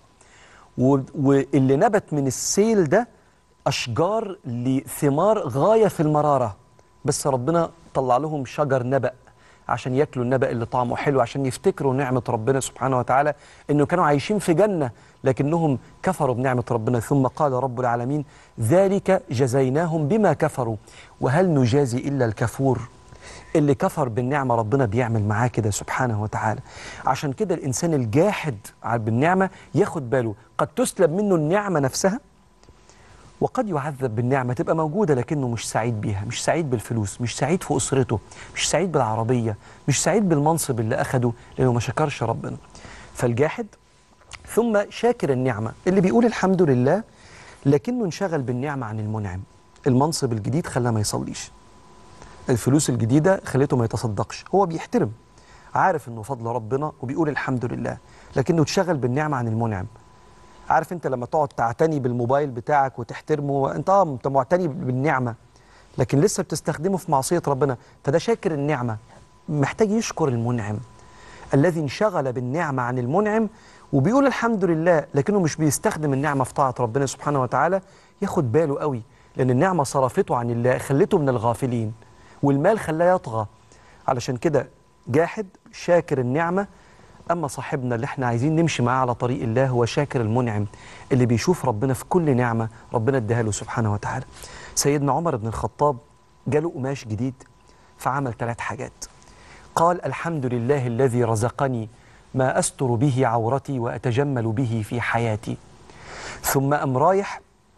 واللي نبت من السيل ده أشجار لثمار غاية في المرارة، بس ربنا طلع لهم شجر نبأ عشان ياكلوا النبأ اللي طعمه حلو، عشان يفتكروا نعمة ربنا سبحانه وتعالى، إنه كانوا عايشين في جنة لكنهم كفروا بنعمة ربنا. ثم قال رب العالمين: ذلك جزيناهم بما كفروا وهل نجازي إلا الكفور. اللي كفر بالنعمة ربنا بيعمل معاه كده سبحانه وتعالى. عشان كده الإنسان الجاحد بالنعمة ياخد باله، قد تسلب منه النعمة نفسها، وقد يعذب بالنعمة تبقى موجودة لكنه مش سعيد بيها، مش سعيد بالفلوس، مش سعيد في أسرته، مش سعيد بالعربية، مش سعيد بالمنصب اللي أخده لأنه ما شكرش ربنا. فالجاحد. ثم شاكر النعمة، اللي بيقول الحمد لله لكنه انشغل بالنعمة عن المنعم. المنصب الجديد خلاه ما يصليش، الفلوس الجديدة خليته ما يتصدقش. هو بيحترم، عارف انه فضل ربنا وبيقول الحمد لله، لكنه اتشغل بالنعمة عن المنعم. عارف انت لما تقعد تعتني بالموبايل بتاعك وتحترمه، انت معتني بالنعمة لكن لسه بتستخدمه في معصية ربنا، فده شاكر النعمة، محتاج يشكر المنعم الذي انشغل بالنعمة عن المنعم وبيقول الحمد لله لكنه مش بيستخدم النعمة في طاعة ربنا سبحانه وتعالى. ياخد باله قوي، لأن النعمة صرفته عن الله، خلته من الغافلين، والمال خلاه يطغى. علشان كده جاحد شاكر النعمة. أما صاحبنا اللي احنا عايزين نمشي معاه على طريق الله هو شاكر المنعم، اللي بيشوف ربنا في كل نعمة ربنا اداها له سبحانه وتعالى. سيدنا عمر بن الخطاب جاله قماش جديد فعمل 3 حاجات. قال: الحمد لله الذي رزقني ما أستر به عورتي وأتجمل به في حياتي. ثم قام رايح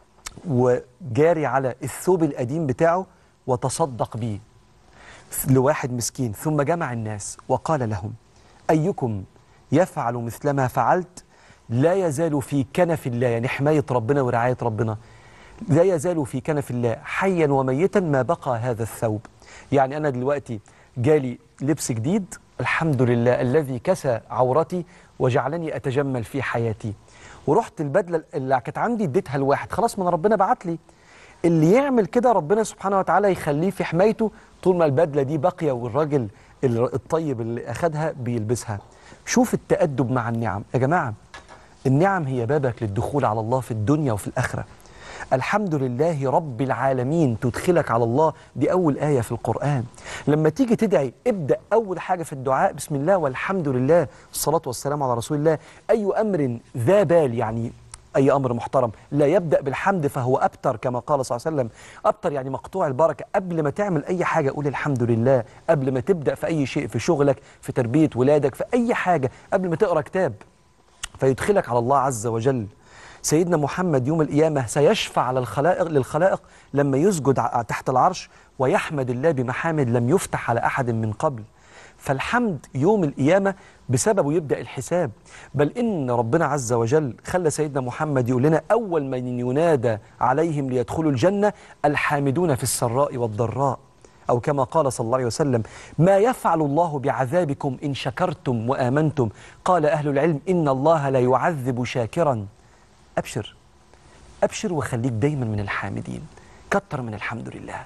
وجاري على الثوب القديم بتاعه وتصدق به لواحد مسكين. ثم جمع الناس وقال لهم: أيكم يفعل مثل ما فعلت لا يزال في كنف الله، يعني حماية ربنا ورعاية ربنا، لا يزال في كنف الله حيا وميتا ما بقى هذا الثوب. يعني أنا دلوقتي جالي لبس جديد، الحمد لله الذي كسى عورتي وجعلني أتجمل في حياتي، ورحت البدلة اللي كانت عندي اديتها لواحد، خلاص من ربنا بعت لي. اللي يعمل كده ربنا سبحانه وتعالى يخليه في حمايته طول ما البدلة دي باقية والراجل الطيب اللي أخدها بيلبسها. شوف التأدب مع النعم يا جماعة. النعم هي بابك للدخول على الله في الدنيا وفي الآخرة. الحمد لله رب العالمين تدخلك على الله، دي أول آية في القرآن. لما تيجي تدعي ابدأ أول حاجة في الدعاء بسم الله والحمد لله والصلاة والسلام على رسول الله. أي أمر ذا بال، يعني أي أمر محترم لا يبدأ بالحمد فهو أبتر، كما قال صلى الله عليه وسلم. أبتر يعني مقطوع البركة. قبل ما تعمل أي حاجة قول الحمد لله، قبل ما تبدأ في أي شيء، في شغلك، في تربية ولادك، في أي حاجة، قبل ما تقرأ كتاب، فيدخلك على الله عز وجل. سيدنا محمد يوم القيامة سيشفع على للخلائق لما يسجد تحت العرش ويحمد الله بمحامد لم يفتح على أحد من قبل. فالحمد يوم القيامة بسببه يبدأ الحساب. بل إن ربنا عز وجل خلى سيدنا محمد يقول لنا أول من ينادى عليهم ليدخلوا الجنة الحامدون في السراء والضراء، أو كما قال صلى الله عليه وسلم ما يفعل الله بعذابكم إن شكرتم وآمنتم. قال أهل العلم إن الله لا يعذب شاكرا. أبشر أبشر وخليك دايما من الحامدين، كتر من الحمد لله،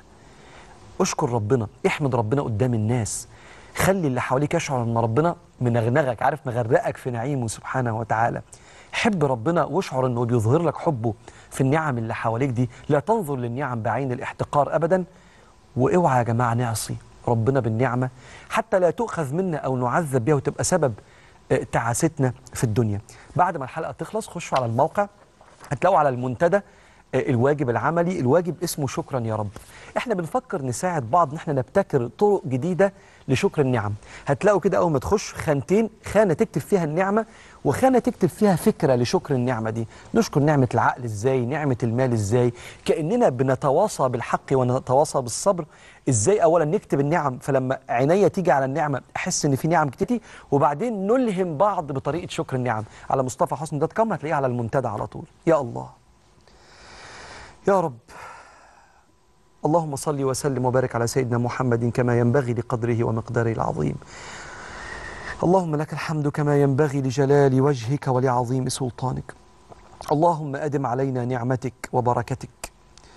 أشكر ربنا، احمد ربنا قدام الناس، خلي اللي حواليك يشعر أن ربنا منغنغك، عارف مغرقك في نعيمه سبحانه وتعالى. حب ربنا واشعر أنه بيظهر لك حبه في النعم اللي حواليك دي. لا تنظر للنعم بعين الاحتقار أبدا. واوعى يا جماعة نعصي ربنا بالنعمة حتى لا تؤخذ منا أو نعذب بها وتبقى سبب تعاستنا في الدنيا. بعد ما الحلقة تخلص خشوا على الموقع، هتلاقوا على المنتدى الواجب العملي. الواجب اسمه شكرا يا رب. احنا بنفكر نساعد بعض ان احنا نبتكر طرق جديدة لشكر النعم. هتلاقوا كده اول ما تخش خانتين، خانة تكتب فيها النعمة وخانة تكتب فيها فكرة لشكر النعمة دي. نشكر نعمة العقل ازاي، نعمة المال ازاي، كأننا بنتواصى بالحق ونتواصى بالصبر ازاي. اولا نكتب النعم فلما عينيا تيجي على النعمة احس ان في نعم كتير، وبعدين نلهم بعض بطريقة شكر النعم. على مصطفحسني.com هتلاقيه على المنتدى على طول. يا الله يا رب، اللهم صل وسلم وبارك على سيدنا محمد كما ينبغي لقدره ومقداره العظيم. اللهم لك الحمد كما ينبغي لجلال وجهك ولعظيم سلطانك. اللهم أدم علينا نعمتك وبركتك.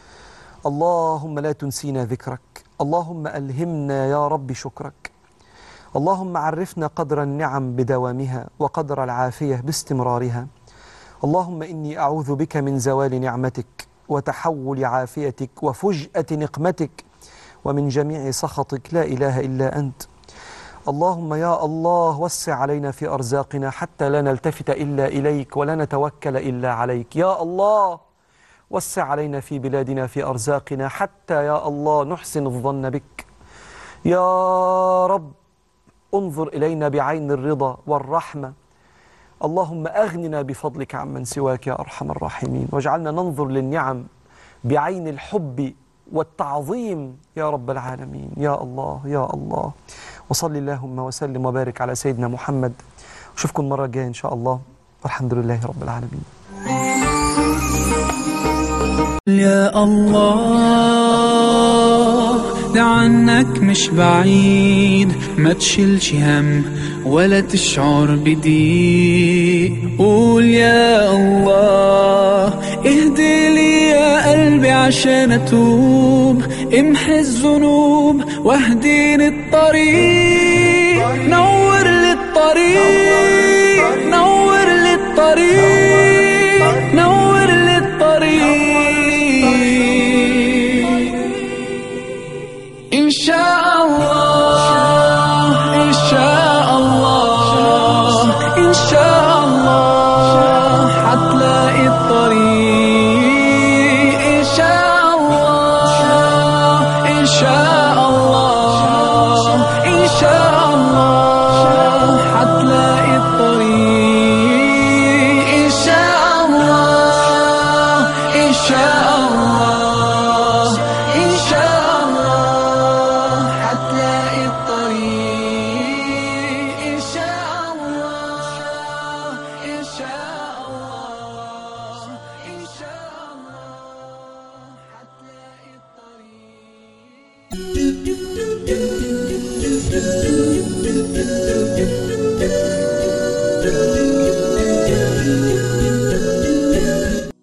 اللهم لا تنسينا ذكرك. اللهم ألهمنا يا رب شكرك. اللهم عرفنا قدر النعم بدوامها وقدر العافية باستمرارها. اللهم إني أعوذ بك من زوال نعمتك وتحول عافيتك وفجأة نقمتك ومن جميع سخطك، لا إله إلا أنت. اللهم يا الله وسع علينا في أرزاقنا حتى لا نلتفت إلا إليك ولا نتوكل إلا عليك. يا الله وسع علينا في بلادنا في أرزاقنا حتى يا الله نحسن الظن بك. يا رب انظر إلينا بعين الرضا والرحمة. اللهم أغننا بفضلك عمن سواك يا أرحم الراحمين، واجعلنا ننظر للنعم بعين الحب والتعظيم يا رب العالمين. يا الله يا الله. وصلي اللهم وسلم وبارك على سيدنا محمد. أشوفكم المرة الجاية إن شاء الله، والحمد لله رب العالمين. يا الله ده عنك مش بعيد، ما تشيلش هم ولا تشعر بضيق. قول يا الله اهدي لي يا قلبي عشان اتوب، امحي الذنوب واهديني الطريق، نور لي الطريق، نور لي الطريق، نور لي الطريق. إن شاء الله إن شاء الله إن شاء الله حتلاقي الطريق. إن شاء الله إن شاء الله إن شاء الله حتلاقي الطريق. إن شاء الله إن شاء الله إن شاء الله Peace.